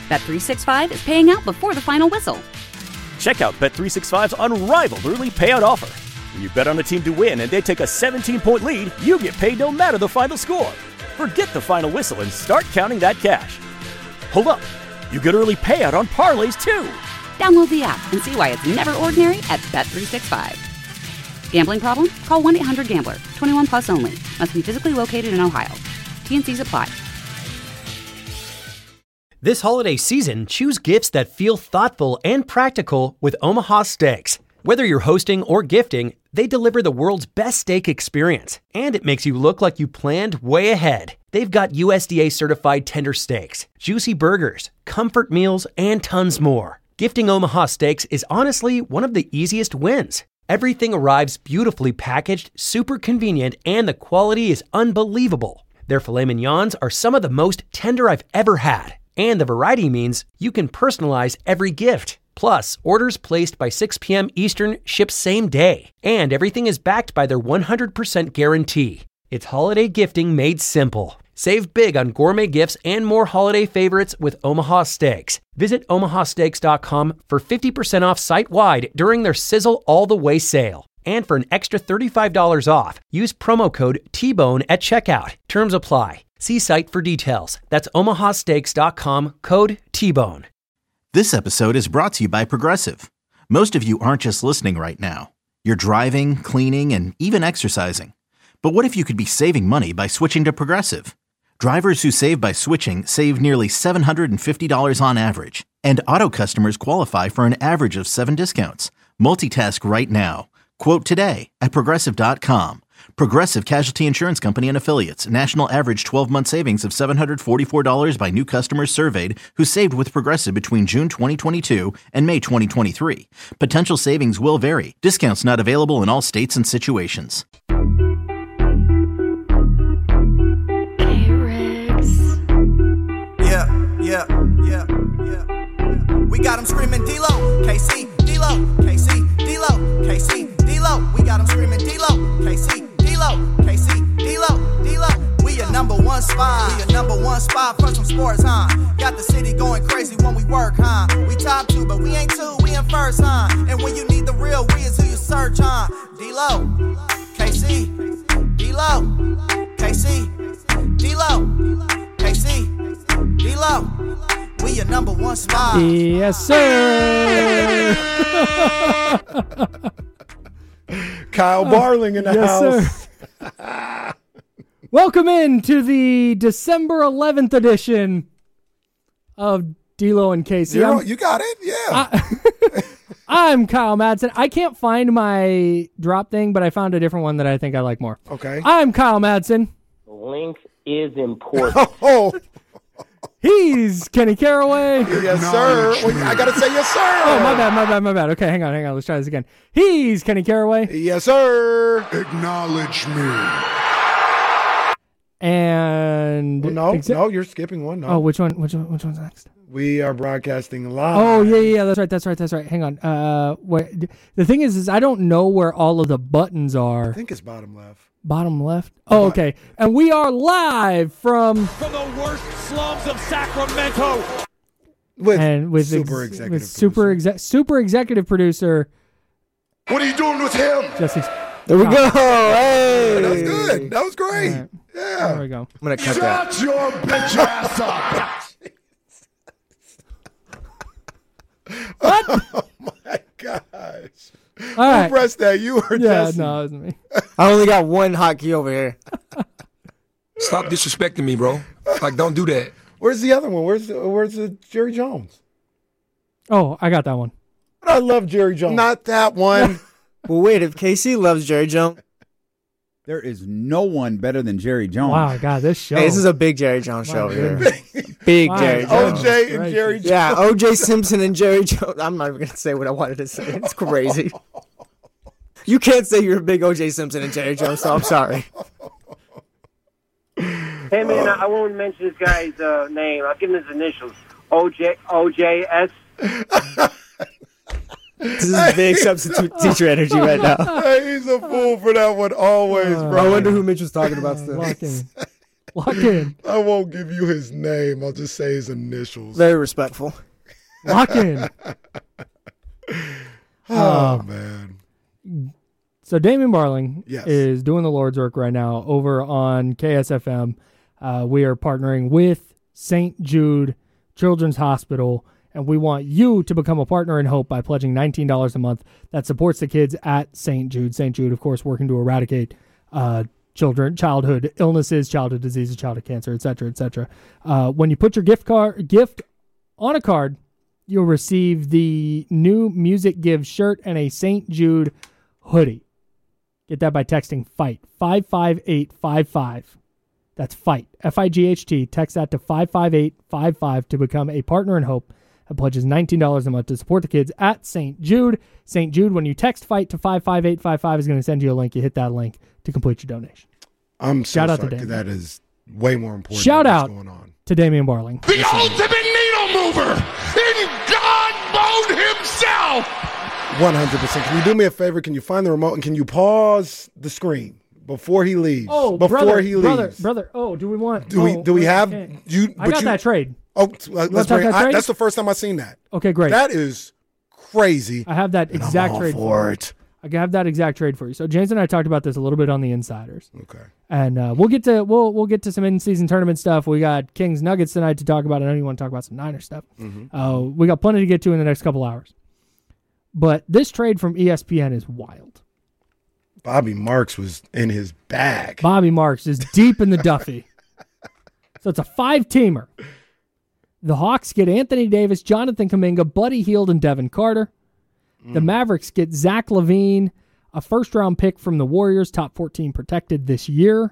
Bet365 is paying out before the final whistle. Check out Bet365's unrivaled early payout offer. When you bet on a team to win and they take a 17-point lead, you get paid no matter the final score. Forget the final whistle and start counting that cash. Hold up. You get early payout on parlays, too. Download the app and see why it's never ordinary at Bet365. Gambling problem? Call 1-800-GAMBLER. 21 plus only. Must be physically located in Ohio. T&Cs apply. This holiday season, choose gifts that feel thoughtful and practical with Omaha Steaks. Whether you're hosting or gifting, they deliver the world's best steak experience, and it makes you look like you planned way ahead. They've got USDA certified tender steaks, juicy burgers, comfort meals, and tons more. Gifting Omaha Steaks is honestly one of the easiest wins. Everything arrives beautifully packaged, super convenient, and the quality is unbelievable. Their filet mignons are some of the most tender I've ever had. And the variety means you can personalize every gift. Plus, orders placed by 6 p.m. Eastern ship same day. And everything is backed by their 100% guarantee. It's holiday gifting made simple. Save big on gourmet gifts and more holiday favorites with Omaha Steaks. Visit omahasteaks.com for 50% off site-wide during their Sizzle All the Way sale. And for an extra $35 off, use promo code TBONE at checkout. Terms apply. See site for details. That's omahasteaks.com, code TBONE. This episode is brought to you by Progressive. Most of you aren't just listening right now. You're driving, cleaning, and even exercising. But what if you could be saving money by switching to Progressive? Drivers who save by switching save nearly $750 on average. And auto customers qualify for an average of 7 discounts. Multitask right now. Quote today at Progressive.com. Progressive Casualty Insurance Company and Affiliates. National average 12-month savings of $744 by new customers surveyed who saved with Progressive between June 2022 and May 2023. Potential savings will vary. Discounts not available in all states and situations. We got them screaming D-Lo, KC, D-Lo, KC, D-Lo, KC, D-Lo. We got them screaming D-Lo, KC, D-Lo, KC, D-Lo, D-Lo. We your number one spot. We your number one spot for some sports, huh? Got the city going crazy when we work, huh? We top 2, but we ain't 2, we in first, huh? And when you need the real, we is who you search, huh? D-Lo, KC, D-Lo, KC, D-Lo, KC, D-Lo. We your number one spot. Yes, sir. Kyle Barling in the house. Sir. Welcome in to the December 11th edition of D-Lo and Casey. You got it? Yeah. I'm Kyle Madsen. I can't find my drop thing, but I found a different one that I think I like more. Okay. I'm Kyle Madsen. Link is important. He's Kenny Caraway. Yes, sir. I got to say yes, sir. Oh, my bad. Okay, hang on. Let's try this again. He's Kenny Caraway. Yes, sir. Acknowledge me. And... Well, no, you're skipping one. No. Oh, which one's next? We are broadcasting live. Oh, yeah, that's right. Hang on. The thing is I don't know where all of the buttons are. I think it's bottom left. Bottom left? Oh, okay. And we are live from the worst slums of Sacramento. With super executive producer. What are you doing with him? Jesse. There we go. Hey. That was good. That was great. Right. Yeah. There we go. I'm going to cut that. Shut your bitch ass up. What? Oh, my gosh. All right. Who pressed that? You or Jesse? No, it wasn't me. I only got one hotkey over here. Stop disrespecting me, bro. Like, don't do that. Where's the other one? Where's the Jerry Jones? Oh, I got that one. I love Jerry Jones. Not that one. Well, wait. If KC loves Jerry Jones, there is no one better than Jerry Jones. Wow, God, this show. Hey, this is a big Jerry Jones show here. Big Jerry Jones. OJ and Jerry Jones. Yeah, OJ Simpson and Jerry Jones. I'm not even going to say what I wanted to say. It's crazy. You can't say you're a big OJ Simpson and Jerry Jones, so I'm sorry. Hey, man, I won't mention this guy's name. I'll give him his initials. OJS. This is big substitute teacher energy right now. Hey, he's a fool for that one always, bro. I wonder who Mitch was talking about still. Lock in. I won't give you his name. I'll just say his initials. Very respectful. Lock in. Man. So Damian Barling Yes. is doing the Lord's work right now over on KSFM. We are partnering with St. Jude Children's Hospital, and we want you to become a partner in hope by pledging $19 a month. That supports the kids at St. Jude. St. Jude, of course, working to eradicate childhood illnesses, childhood diseases, childhood cancer, et cetera, et cetera. When you put your gift on a card, you'll receive the new Music Give shirt and a St. Jude hoodie. Get that by texting FIGHT 55855. That's FIGHT, F-I-G-H-T. Text that to 55855 to become a partner in hope. That pledges $19 a month to support the kids at St. Jude. St. Jude, when you text FIGHT to 55855, is going to send you a link. You hit that link to complete your donation. I'm so Shout out sorry, to 'cause Damian. that is way more important. Shout than out what's going on. to Damian Barling. The ultimate needle mover in God mode himself. 100%. Can you do me a favor? Can you find the remote and can you pause the screen before he leaves? Before he leaves. Brother. Oh, do we want? Do we have you? I got that trade. Oh, let's bring. trade? That's the first time I've seen that. Okay, great. That is crazy. I have that exact trade for it. I have that exact trade for you. So James and I talked about this a little bit on the Insiders. Okay. And we'll get to some in-season tournament stuff. We got Kings Nuggets tonight to talk about. I know you want to talk about some Niners stuff. Mm-hmm. We got plenty to get to in the next couple hours. But this trade from ESPN is wild. Bobby Marks was in his bag. Bobby Marks is deep in the Duffy. So it's a 5-teamer. The Hawks get Anthony Davis, Jonathan Kuminga, Buddy Hield, and Devin Carter. The Mavericks get Zach LaVine, a first-round pick from the Warriors, top 14 protected this year,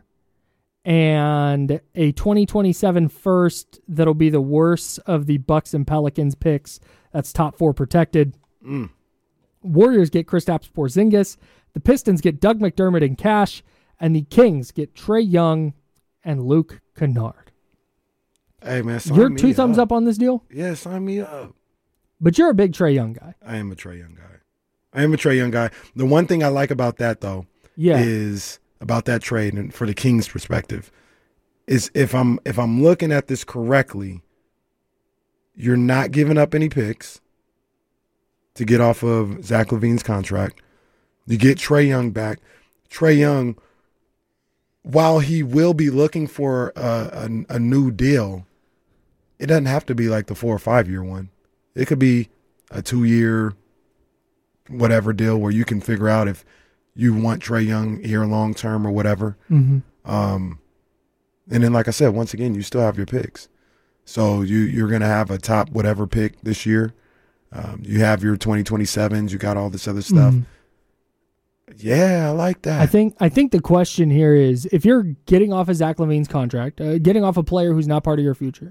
and a 2027 first that'll be the worst of the Bucks and Pelicans picks. That's top 4 protected. Warriors get Kristaps Porzingis. The Pistons get Doug McDermott and Cash, and the Kings get Trae Young and Luke Kennard. Hey, man, sign You're me 2 thumbs up on this deal? Yeah, sign me up. But you're a big Trae Young guy. I am a Trae Young guy. The one thing I like about that, though, is about that trade, and for the Kings' perspective, is if I'm looking at this correctly, you're not giving up any picks to get off of Zach LaVine's contract. You get Trae Young back. Trae Young, while he will be looking for a new deal, it doesn't have to be like the 4 or 5 year one. It could be a 2-year whatever deal where you can figure out if you want Trae Young here long term or whatever. Mm-hmm. And then, like I said, once again, you still have your picks. So you're going to have a top whatever pick this year. You have your 2027s. You got all this other stuff. Yeah, I like that. I think the question here is, if you're getting off of Zach LaVine's contract, getting off a player who's not part of your future,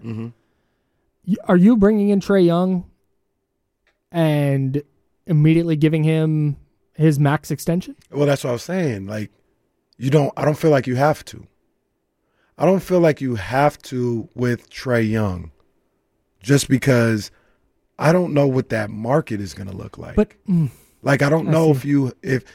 are you bringing in Trae Young and immediately giving him his max extension? Well, that's what I was saying. Like, I don't feel like you have to. I don't feel like you have to with Trae Young, just because I don't know what that market is going to look like. But like, I don't know but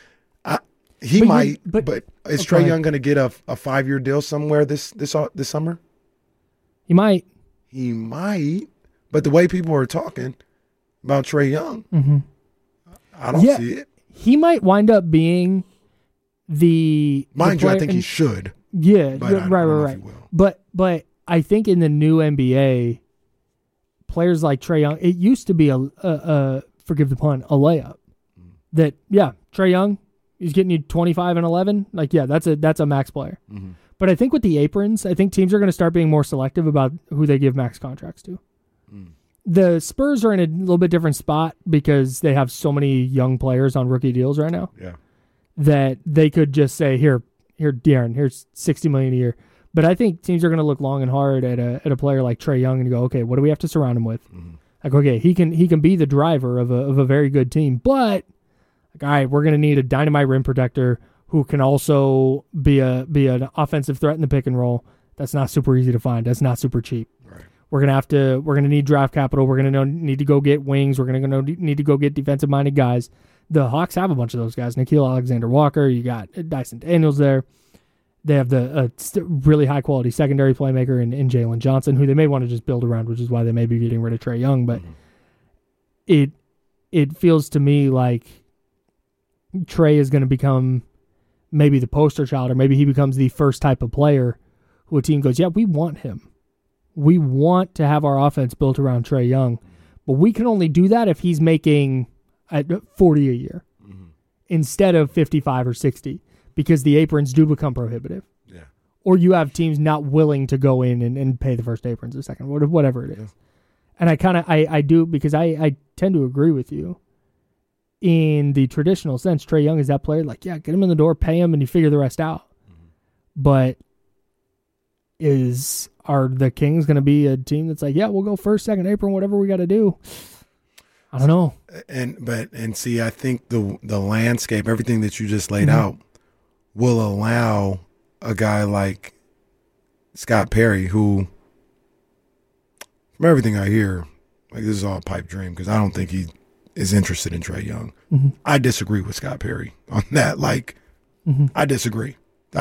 is Trae Young going to get a 5-year deal somewhere this summer? He might. But the way people are talking about Trae Young, I don't see it. He might wind up being Mind you, I think he should. Yeah, but right. But I think in the new NBA, players like Trae Young, it used to be a forgive the pun, a layup. That Trae Young, he's getting you 25 and 11. Like, that's a max player. But I think with the aprons, I think teams are going to start being more selective about who they give max contracts to. The Spurs are in a little bit different spot because they have so many young players on rookie deals right now. Yeah. That they could just say, here, De'Aaron, here's $60 million a year. But I think teams are going to look long and hard at a player like Trae Young and go, okay, what do we have to surround him with? Like, okay, he can be the driver of a very good team, but like, all right, we're going to need a dynamite rim protector who can also be an offensive threat in the pick and roll. That's not super easy to find. That's not super cheap. Right. We're gonna need draft capital. We're gonna need to go get wings. We're gonna need to go get defensive minded guys. The Hawks have a bunch of those guys. Nickeil Alexander-Walker. You got Dyson Daniels there. They have the really high-quality secondary playmaker in Jalen Johnson, who they may want to just build around, which is why they may be getting rid of Trae Young. But it feels to me like Trae is going to become maybe the poster child, or maybe he becomes the first type of player who a team goes, yeah, we want him. We want to have our offense built around Trae Young. But we can only do that if he's making $40 a year instead of 55 or 60, because the aprons do become prohibitive. Yeah. Or you have teams not willing to go in and pay the first aprons a second, whatever it is. Yeah. And I do, because I tend to agree with you. In the traditional sense, Trae Young is that player, like, yeah, get him in the door, pay him, and you figure the rest out. But are the Kings going to be a team that's like, yeah, we'll go first, second apron, whatever we got to do? I don't know. And see, I think the landscape, everything that you just laid out, will allow a guy like Scott Perry, who, from everything I hear, like, this is all a pipe dream, because I don't think he is interested in Trae Young. I disagree with Scott Perry on that. Like, I disagree.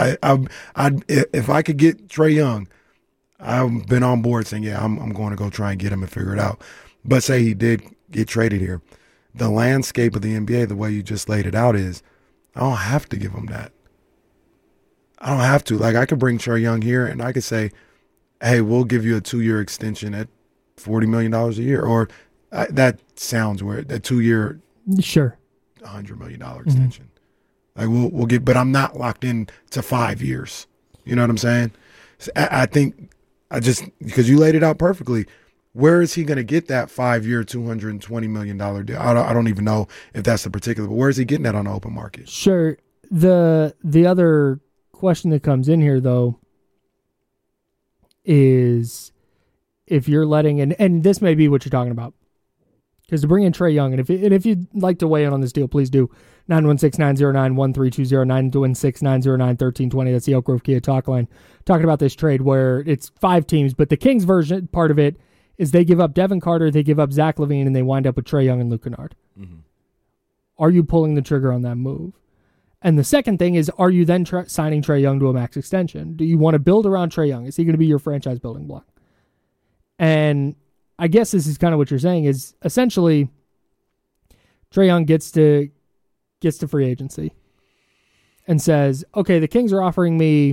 If I could get Trae Young, I've been on board saying, yeah, I'm going to go try and get him and figure it out. But say he did get traded here, the landscape of the NBA, the way you just laid it out, is I don't have to give him that. I don't have to. Like, I could bring Trae Young here and I could say, hey, we'll give you a 2-year extension at $40 million a year. Or that sounds weird. That 2-year, sure, $100 million extension. Like, we'll get, but I'm not locked in to 5 years. You know what I'm saying? So I think because you laid it out perfectly. Where is he going to get that 5-year, $220 million deal? I don't even know if that's the particular, but where is he getting that on the open market? Sure. The other question that comes in here, though, is if you're letting, and this may be what you're talking about, because to bring in Trae Young, and if you'd like to weigh in on this deal, please do. 916-909-1320, 916-909-1320. That's the Elk Grove Kia talk line. Talking about this trade where it's 5 teams, but the Kings version, part of it, is they give up Devin Carter, they give up Zach LaVine, and they wind up with Trae Young and Luke Kennard. Are you pulling the trigger on that move? And the second thing is, are you then signing Trae Young to a max extension? Do you want to build around Trae Young? Is he going to be your franchise building block? And I guess this is kind of what you're saying, is essentially Trae Young gets to free agency and says, okay, the Kings are offering me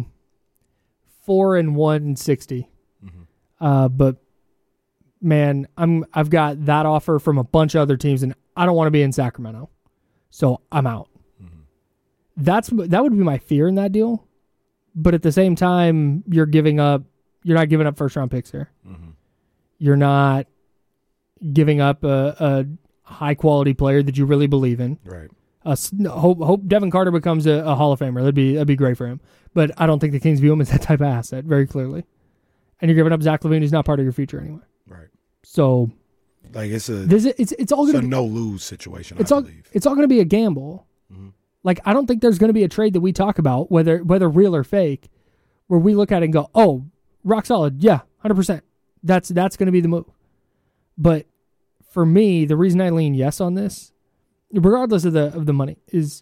$4 and $160. But man, I've got that offer from a bunch of other teams and I don't want to be in Sacramento. So I'm out. That would be my fear in that deal. But at the same time, you're not giving up first round picks here. You're not giving up a high quality player that you really believe in. Right. Hope Devin Carter becomes a Hall of Famer. That'd be great for him. But I don't think the Kings view him as that type of asset, very clearly. And you're giving up Zach LaVine, who's not part of your future anyway. Right. So, like, it's all going to no lose situation. It's all going to be a gamble. Like, I don't think there's going to be a trade that we talk about, whether real or fake, where we look at it and go, oh, rock solid, yeah, 100%. That's going to be the move. But for me, the reason I lean yes on this, regardless of the money, is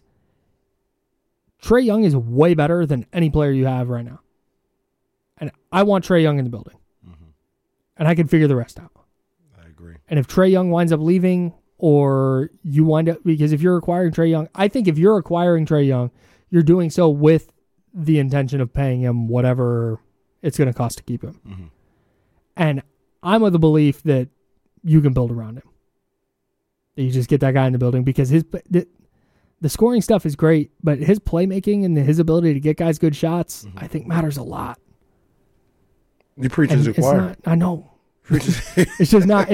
Trae Young is way better than any player you have right now. And I want Trae Young in the building. And I can figure the rest out. I agree. And if Trae Young winds up leaving, or you wind up, because if you're acquiring Trae Young, I think if you're acquiring Trae Young, you're doing so with the intention of paying him whatever it's going to cost to keep him. And I'm of the belief that you can build around him. You just get that guy in the building, because the scoring stuff is great, but his playmaking and his ability to get guys good shots, I think, matters a lot. You preach as a choir. I know. It's just not.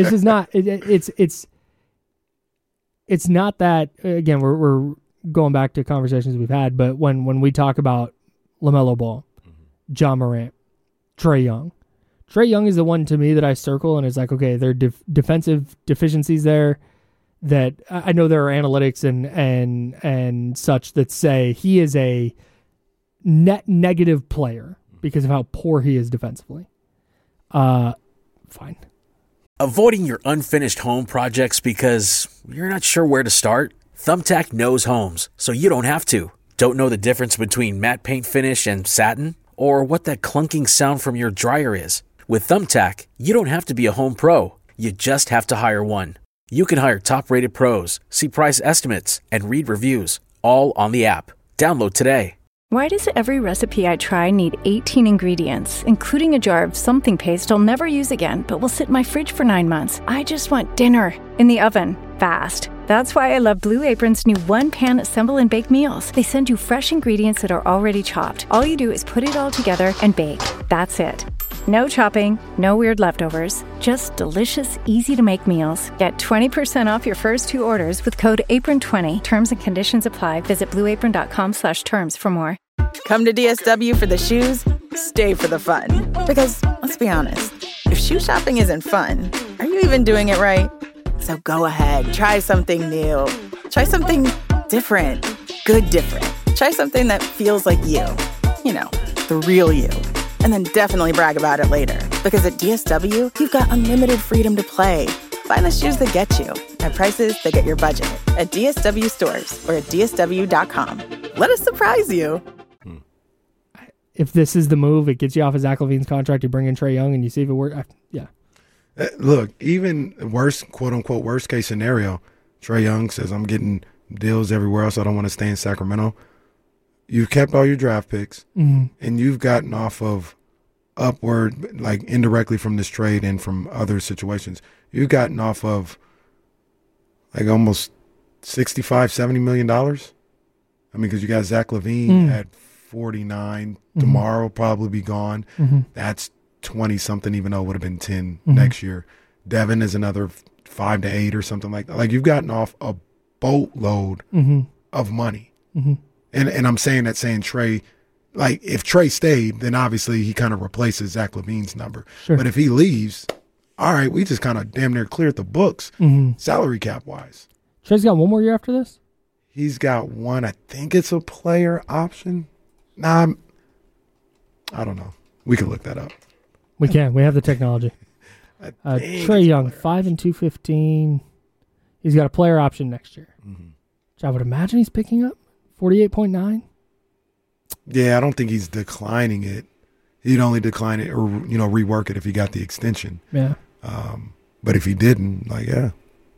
It's not that. Again, we're going back to conversations we've had, but when we talk about LaMelo Ball, Ja Morant, Trae Young is the one to me that I circle and it's like, okay, there are defensive deficiencies there that I know there are analytics and such that say he is a net negative player because of how poor he is defensively. Fine. Avoiding your unfinished home projects because you're not sure where to start? Thumbtack knows homes, so you don't have to. Don't know the difference between matte paint finish and satin? Or what that clunking sound from your dryer is? With Thumbtack, you don't have to be a home pro. You just have to hire one. You can hire top-rated pros, see price estimates, and read reviews, all on the app. Download today. Why does every recipe I try need 18 ingredients, including a jar of something paste I'll never use again, but will sit in my fridge for 9 months? I just want dinner in the oven, fast. That's why I love Blue Apron's new one-pan assemble and bake meals. They send you fresh ingredients that are already chopped. All you do is put it all together and bake. That's it. No chopping, no weird leftovers, just delicious, easy-to-make meals. Get 20% off your first 2 orders with code APRON20. Terms and conditions apply. Visit blueapron.com/terms for more. Come to DSW for the shoes, stay for the fun. Because, let's be honest, if shoe shopping isn't fun, are you even doing it right? So go ahead, try something new. Try something different. Good different. Try something that feels like you. You know, the real you. And then definitely brag about it later. Because at DSW, you've got unlimited freedom to play. Find the shoes that get you at prices that get your budget at DSW stores or at DSW.com. Let us surprise you. If this is the move, it gets you off of Zach LaVine's contract, you bring in Trae Young, and you see if it works. Yeah. Look, even worst, quote-unquote, worst-case scenario, Trae Young says, I'm getting deals everywhere else. I don't want to stay in Sacramento. You've kept all your draft picks, and you've gotten off of upward, like indirectly from this trade and from other situations. You've gotten off of like almost $65, $70 million. I mean, because you got Zach LaVine at 49. Tomorrow probably be gone. That's 20-something, even though it would have been 10 next year. Devin is another 5 to 8 or something like that. Like, you've gotten off a boatload of money. And I'm saying Trae, like, if Trae stayed, then obviously he kind of replaces Zach LaVine's number. Sure. But if he leaves, all right, we just kind of damn near cleared the books, salary cap-wise. Trae's got one more year after this? He's got one. I think it's a player option. Nah, I don't know. We can look that up. We can. We have the technology. Trae Young, 5 and 215. He's got a player option next year. Which I would imagine he's picking up 48.9. Yeah, I don't think he's declining it. He'd only decline it or rework it if he got the extension. Yeah. But if he didn't, like, yeah.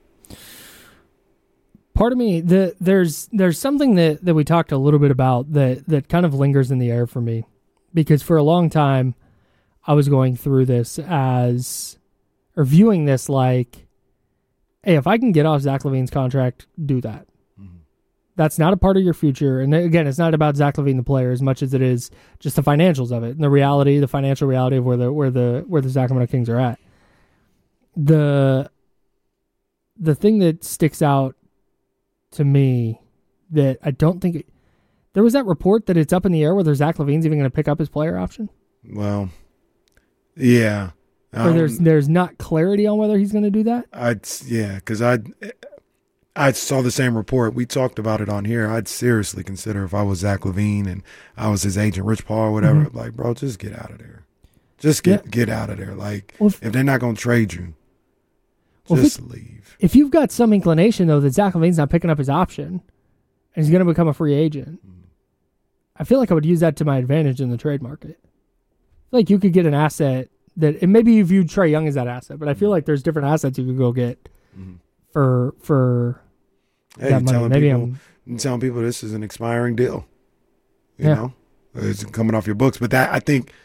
Part of me, there's something that we talked a little bit about that kind of lingers in the air for me, because for a long time I was going through this viewing this like, hey, if I can get off Zach LaVine's contract, do that. That's not a part of your future. And again, it's not about Zach LaVine, the player, as much as it is just the financials of it and the financial reality of where the Sacramento Kings are at. The thing that sticks out to me that I don't think there was that report that it's up in the air whether Zach LaVine's even going to pick up his player option. Well, yeah. Or there's not clarity on whether he's going to do that. Because I saw the same report. We talked about it on here. I'd seriously consider, if I was Zach LaVine and I was his agent, Rich Paul or whatever, like, bro, just get out of there. Just get out of there. Like, if they're not going to trade you, just leave. If you've got some inclination, though, that Zach LaVine's not picking up his option and he's going to become a free agent, I feel like I would use that to my advantage in the trade market. I feel like you could get an asset that, and maybe you viewed Trae Young as that asset, but I feel like there's different assets you could go get for that money. Maybe I'm telling people this is an expiring deal. You know, it's coming off your books. But that I think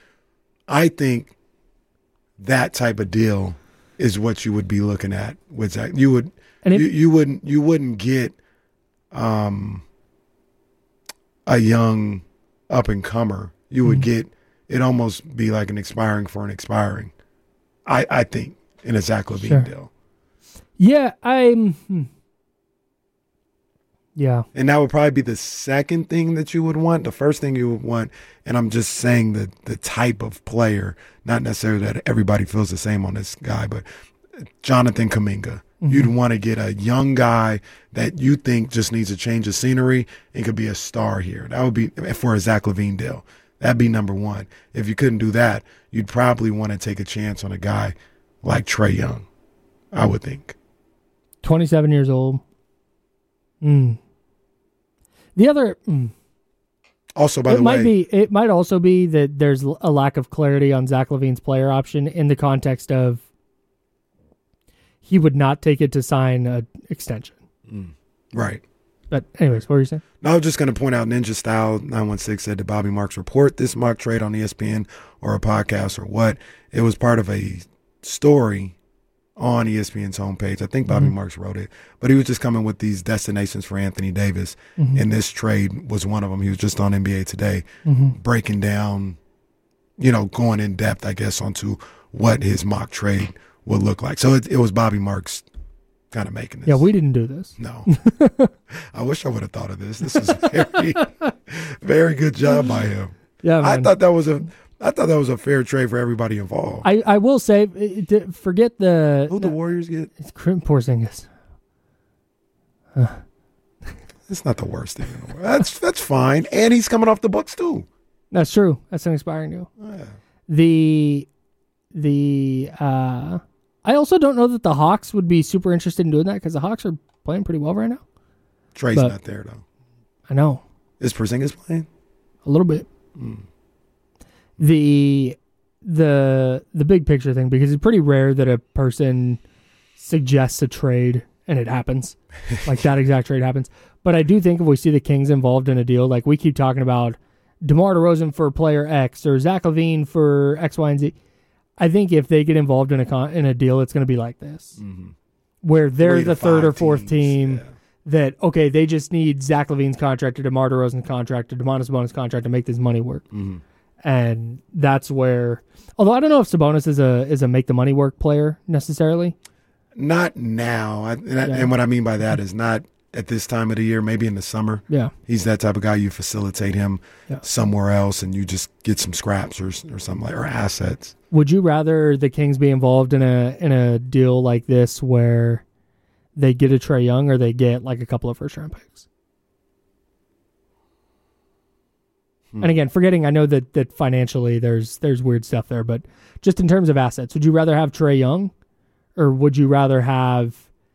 that type of deal is what you would be looking at with Zach. You wouldn't get a young up and comer. You would get it almost be like an expiring for an expiring. I think in a Zach LaVine deal. Yeah, Yeah. And that would probably be the second thing that you would want. The first thing you would want, and I'm just saying the type of player, not necessarily that everybody feels the same on this guy, but Jonathan Kuminga. You'd want to get a young guy that you think just needs a change of scenery and could be a star here. That would be for a Zach LaVine deal. That'd be number one. If you couldn't do that, you'd probably want to take a chance on a guy like Trae Young, I would think. 27 years old. The other, Also, by the way, it might also be that there's a lack of clarity on Zach LaVine's player option in the context of he would not take it to sign an extension. Right. But anyways, what were you saying? No, I was just going to point out Ninja Style 916 said, did Bobby Marks report this mock trade on ESPN or a podcast or what? It was part of a story on ESPN's homepage. I think Bobby Marks wrote it, but he was just coming with these destinations for Anthony Davis, and this trade was one of them. He was just on NBA Today breaking down, going in depth, I guess, onto what his mock trade would look like. So it was Bobby Marks kind of making this. Yeah, we didn't do this. No. I wish I would have thought of this. This is very, very good job by him. Yeah, man. I thought that was a fair trade for everybody involved. I will say, forget who the Warriors get. It's Porzingis. It's not the worst thing in the world. That's fine, and he's coming off the books too. That's true. That's an expiring deal. Yeah. I also don't know that the Hawks would be super interested in doing that because the Hawks are playing pretty well right now. Trey's not there though. I know. Is Porzingis playing? A little bit. The big picture thing, because it's pretty rare that a person suggests a trade and it happens. Like that exact trade happens. But I do think if we see the Kings involved in a deal, like we keep talking about DeMar DeRozan for player X or Zach LaVine for X, Y, and Z. I think if they get involved in a deal, it's going to be like this, where they're the third or fourth team that, okay, they just need Zach LaVine's contract or DeMar DeRozan's contract or Domantas Sabonis' contract to make this money work. And that's where, although I don't know if Sabonis is a make the money work player necessarily. Not now. And what I mean by that is not at this time of the year, maybe in the summer. Yeah. He's that type of guy. You facilitate him somewhere else and you just get some scraps or something or assets. Would you rather the Kings be involved in a deal like this where they get a Trae Young or they get like a couple of first-round picks? And again, forgetting, I know that financially there's weird stuff there, but just in terms of assets, would you rather have Trae Young or would you rather have,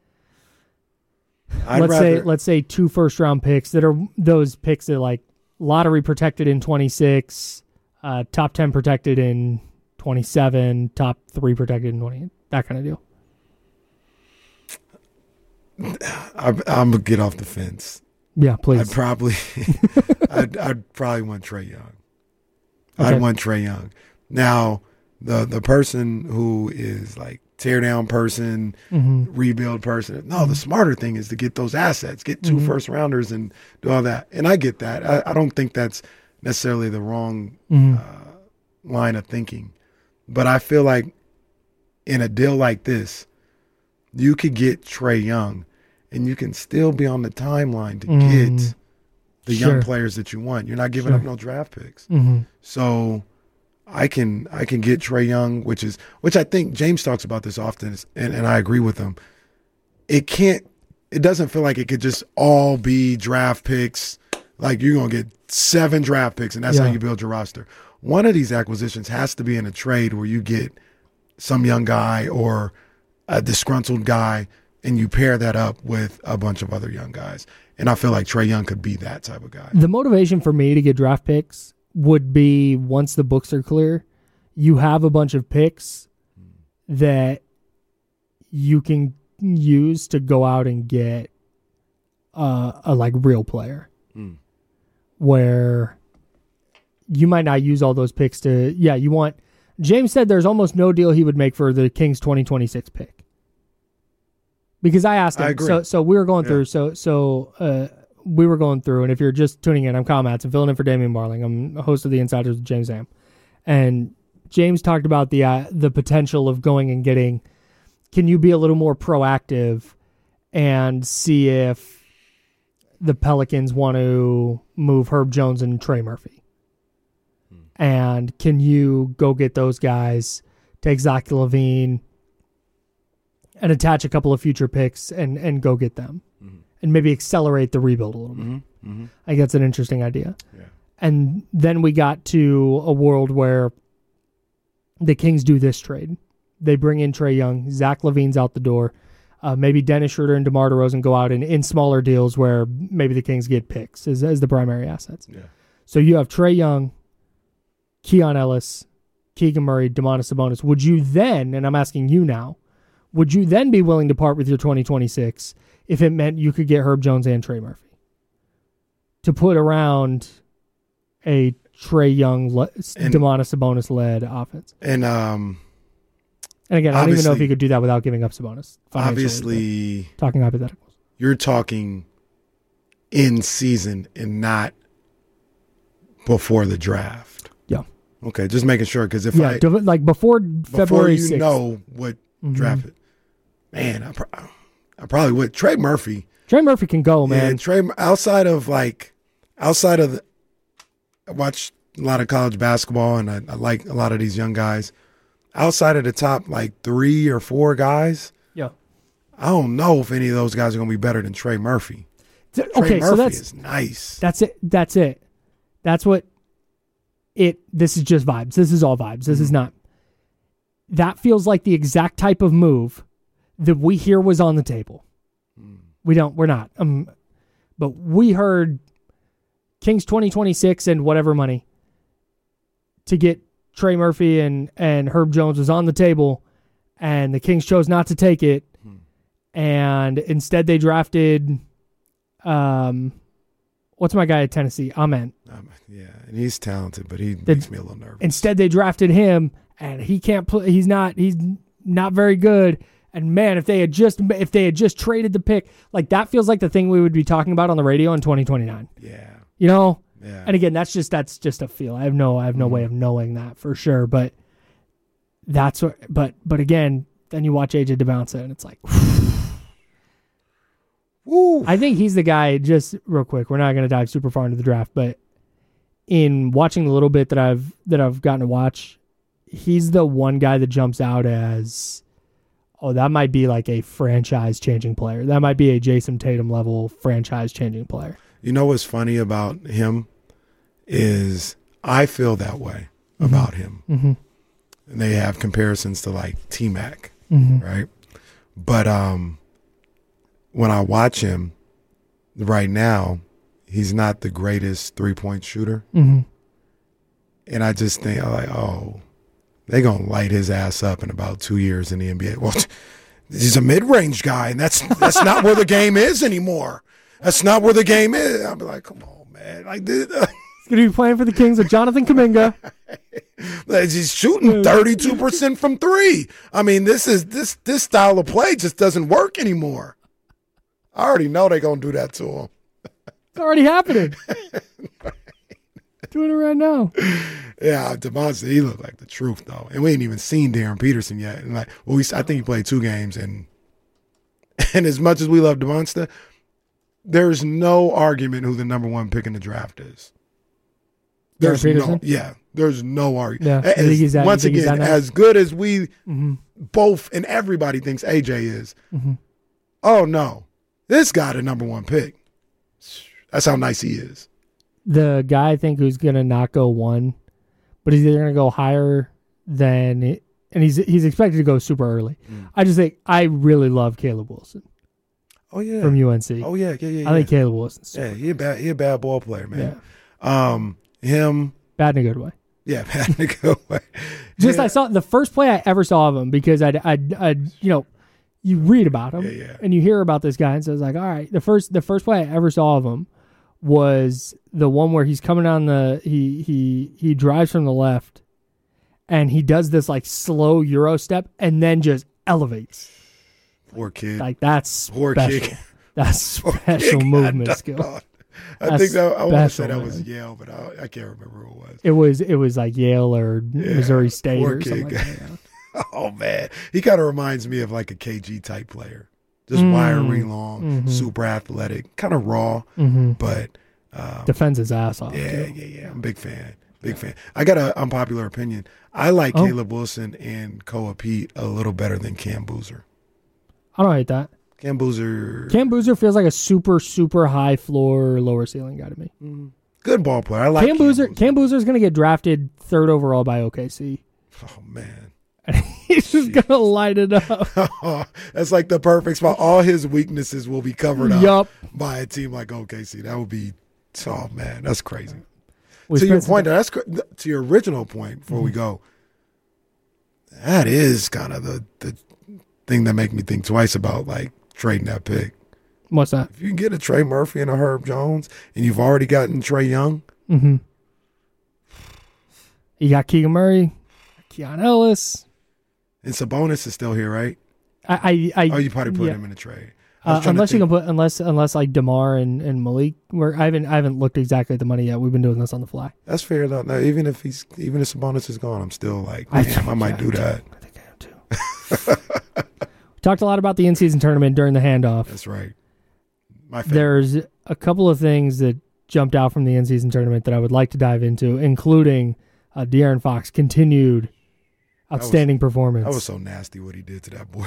let's say 2 first-round picks that are those picks that like lottery protected in 26, top 10 protected in 27, top 3 protected in 28, that kind of deal? I'm gonna get off the fence. Yeah, please. I'd probably want Trae Young. Okay. I'd want Trae Young. Now, the person who is like tear down person, rebuild person. No, the smarter thing is to get those assets, get 2 first rounders and do all that. And I get that. I don't think that's necessarily the wrong line of thinking. But I feel like in a deal like this, you could get Trae Young and you can still be on the timeline to get the young players that you want. You're not giving up no draft picks. So I can get Trae Young, which I think James talks about this often, and I agree with him. It doesn't feel like it could just all be draft picks. Like you're going to get 7 draft picks and that's how you build your roster. One of these acquisitions has to be in a trade where you get some young guy or a disgruntled guy and you pair that up with a bunch of other young guys. And I feel like Trae Young could be that type of guy. The motivation for me to get draft picks would be once the books are clear, you have a bunch of picks that you can use to go out and get a like real player where you might not use all those picks to, you want, James said there's almost no deal he would make for the Kings 2026 pick. Because I asked him, I agree. So we were going through, we were going through, and if you're just tuning in, I'm Kyle Matson, filling in for Damian Marling. I'm a host of The Insiders with James Am. And James talked about the potential of going and getting, can you be a little more proactive and see if the Pelicans want to move Herb Jones and Trey Murphy? And can you go get those guys, take Zach LaVine, and attach a couple of future picks and go get them and maybe accelerate the rebuild a little bit. I think that's an interesting idea. Yeah. And then we got to a world where the Kings do this trade. They bring in Trae Young, Zach LaVine's out the door. Maybe Dennis Schroeder and DeMar DeRozan go out in smaller deals where maybe the Kings get picks as the primary assets. Yeah. So you have Trae Young, Keon Ellis, Keegan Murray, Domantas Sabonis. Would you then, and I'm asking you now, would you then be willing to part with your 2026 if it meant you could get Herb Jones and Trey Murphy to put around a Trae Young, Domantas Sabonis-led offense? And again, I don't even know if you could do that without giving up Sabonis. Obviously, talking hypotheticals. You're talking in season and not before the draft. Yeah. Okay, just making sure, because if like before February 6th. You know what draft it. Man, I probably would. Trey Murphy. Trey Murphy can go, man. And Trey, outside of I watch a lot of college basketball, and I like a lot of these young guys. Outside of the top, 3 or 4 guys, yeah, I don't know if any of those guys are going to be better than Trey Murphy. Okay, Trey Murphy so is nice. That's it. That's what this is just vibes. This is all vibes. This is not. That feels like the exact type of move that we hear was on the table. We're not. But we heard Kings 2026 and whatever money to get Trey Murphy and Herb Jones was on the table, and the Kings chose not to take it, and instead they drafted, what's my guy at Tennessee? Amen. Yeah, and he's talented, but he makes me a little nervous. Instead they drafted him, and he can't play. He's not very good. And man, if they had just traded the pick, that feels like the thing we would be talking about on the radio in 2029. Yeah. Yeah. And again, that's just a feel. I have no way of knowing that for sure. But that's what. But again, then you watch AJ DeBounce and it's like, woo. I think he's the guy. Just real quick, we're not going to dive super far into the draft, but in watching the little bit that I've gotten to watch, he's the one guy that jumps out as, that might be like a franchise-changing player. That might be a Jason Tatum level franchise-changing player. You know what's funny about him is I feel that way about him. Mm-hmm. And they have comparisons to T-Mac, right? But when I watch him right now, he's not the greatest three-point shooter. Mm-hmm. And I just think, they're going to light his ass up in about 2 years in the NBA. Well, he's a mid-range guy, and that's not where the game is anymore. That's not where the game is. I'll be like, come on, man. He's going to be playing for the Kings with Jonathan Kuminga. He's shooting 32% from 3. I mean, this style of play just doesn't work anymore. I already know they're going to do that to him. It's already happening. Doing it right now. Yeah, DeMonte, he looked like the truth, though. And we ain't even seen Darren Peterson yet. And I think he played 2 games. And as much as we love DeMonte, there's no argument who the number 1 pick in the draft is. There's no argument. Yeah, once again, as good as we both and everybody thinks AJ is, oh, no. This guy the number 1 pick. That's how nice he is. The guy I think who's going to not go 1, but he's either going to go higher than it, and he's expected to go super early. I just think I really love Caleb Wilson. Oh yeah, from UNC. Oh yeah. I think Caleb Wilson. Yeah, he a bad ball player, man. Yeah. Him bad in a good way. Yeah, bad in a good way. Just I saw the first play I ever saw of him because I you read about him and you hear about this guy, and so I was like, all right. The first play I ever saw of him was the one where he's coming down he drives from the left and he does this slow Euro step and then just elevates. Poor kid. That's special. Kid. That's special movement skill. I think I want to say that was Yale, but I can't remember who it was. It was like Yale or Missouri State or something like that. Oh man, he kind of reminds me of like a KG type player. Just wiry, long, super athletic, kind of raw, but defends his ass off. Yeah. I'm a big fan. I got an unpopular opinion. I like Caleb Wilson and Koa Pete a little better than Cam Boozer. I don't hate that. Cam Boozer feels like a super, super high floor, lower ceiling guy to me. Good ball player. I like Cam Boozer. Cam Boozer's going to get drafted 3rd overall by OKC. Oh man. And he's just going to light it up. That's like the perfect spot. All his weaknesses will be covered up by a team like OKC. That would be, oh, man, that's crazy. To your point, to your original point before we go, that is kind of the thing that make me think twice about like trading that pick. What's that? If you can get a Trey Murphy and a Herb Jones, and you've already gotten Trae Young. Mm-hmm. You got Keegan Murray, Keon Ellis. And Sabonis is still here, right? You probably put him in a trade. Unless you can put unless like DeMar and Malik. I haven't looked exactly at the money yet. We've been doing this on the fly. That's fair though. Now, even if Sabonis is gone, I'm still like, damn, I might do that. I think I am too. We talked a lot about the in-season tournament during the handoff. That's right. There's a couple of things that jumped out from the in-season tournament that I would like to dive into, including De'Aaron Fox continued outstanding performance. That was so nasty what he did to that boy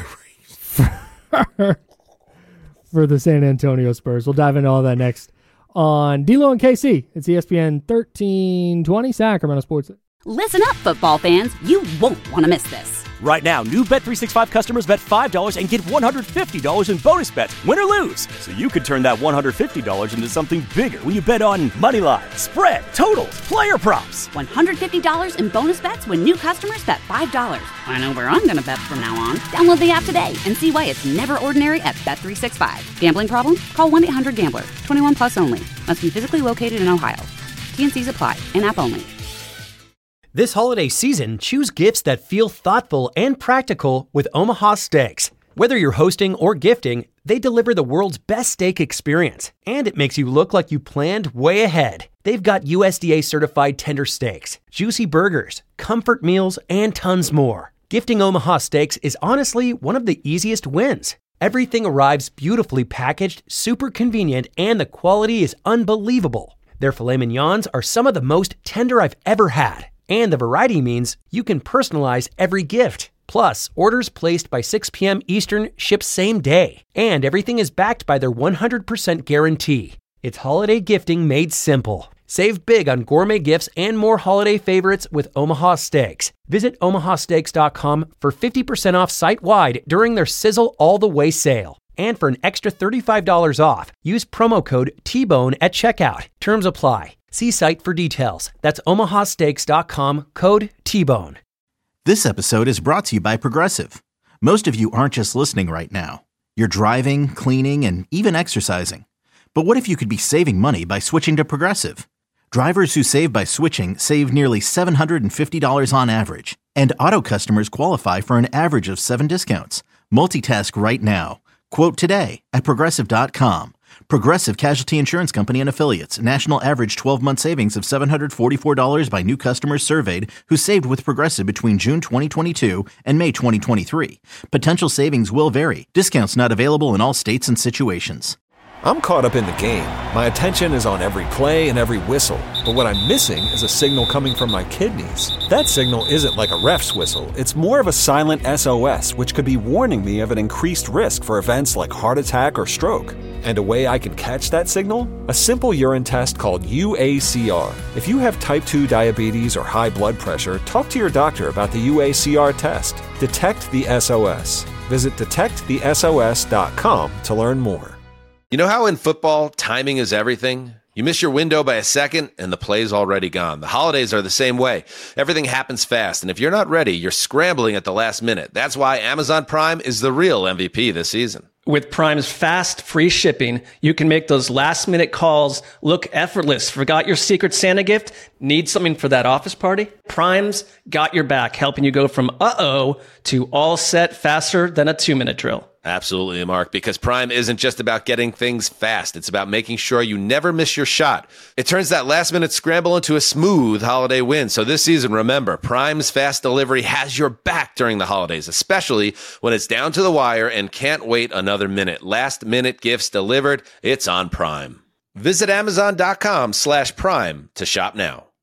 Reeves. For the San Antonio Spurs. We'll dive into all that next on D-Lo and KC. It's ESPN 1320 Sacramento Sports. Listen up, football fans. You won't want to miss this. Right now, new Bet365 customers bet $5 and get $150 in bonus bets, win or lose. So you could turn that $150 into something bigger when you bet on money line, spread, totals, player props. $150 in bonus bets when new customers bet $5. I know where I'm going to bet from now on. Download the app today and see why it's never ordinary at Bet365. Gambling problem? Call 1-800-GAMBLER. 21 plus only. Must be physically located in Ohio. T&Cs apply. In-app only. This holiday season, choose gifts that feel thoughtful and practical with Omaha Steaks. Whether you're hosting or gifting, they deliver the world's best steak experience, and it makes you look like you planned way ahead. They've got USDA certified tender steaks, juicy burgers, comfort meals, and tons more. Gifting Omaha Steaks is honestly one of the easiest wins. Everything arrives beautifully packaged, super convenient, and the quality is unbelievable. Their filet mignons are some of the most tender I've ever had. And the variety means you can personalize every gift. Plus, orders placed by 6 p.m. Eastern ship same day. And everything is backed by their 100% guarantee. It's holiday gifting made simple. Save big on gourmet gifts and more holiday favorites with Omaha Steaks. Visit omahasteaks.com for 50% off site-wide during their Sizzle All the Way sale. And for an extra $35 off, use promo code TBONE at checkout. Terms apply. See site for details. That's omahasteaks.com, code TBONE. This episode is brought to you by Progressive. Most of you aren't just listening right now. You're driving, cleaning, and even exercising. But what if you could be saving money by switching to Progressive? Drivers who save by switching save nearly $750 on average. And auto customers qualify for an average of 7 discounts. Multitask right now. Quote today at Progressive.com. Progressive Casualty Insurance Company and Affiliates. National average 12-month savings of $744 by new customers surveyed who saved with Progressive between June 2022 and May 2023. Potential savings will vary. Discounts not available in all states and situations. I'm caught up in the game. My attention is on every play and every whistle. But what I'm missing is a signal coming from my kidneys. That signal isn't like a ref's whistle. It's more of a silent SOS, which could be warning me of an increased risk for events like heart attack or stroke. And a way I can catch that signal? A simple urine test called UACR. If you have type 2 diabetes or high blood pressure, talk to your doctor about the UACR test. Detect the SOS. Visit detectthesos.com to learn more. You know how in football, timing is everything? You miss your window by a second, and the play's already gone. The holidays are the same way. Everything happens fast, and if you're not ready, you're scrambling at the last minute. That's why Amazon Prime is the real MVP this season. With Prime's fast, free shipping, you can make those last-minute calls look effortless. Forgot your Secret Santa gift? Need something for that office party? Prime's got your back, helping you go from uh-oh to all set faster than a 2-minute drill. Absolutely, Mark, because Prime isn't just about getting things fast. It's about making sure you never miss your shot. It turns that last-minute scramble into a smooth holiday win. So this season, remember, Prime's fast delivery has your back during the holidays, especially when it's down to the wire and can't wait another minute. Last-minute gifts delivered. It's on Prime. Visit Amazon.com/Prime to shop now.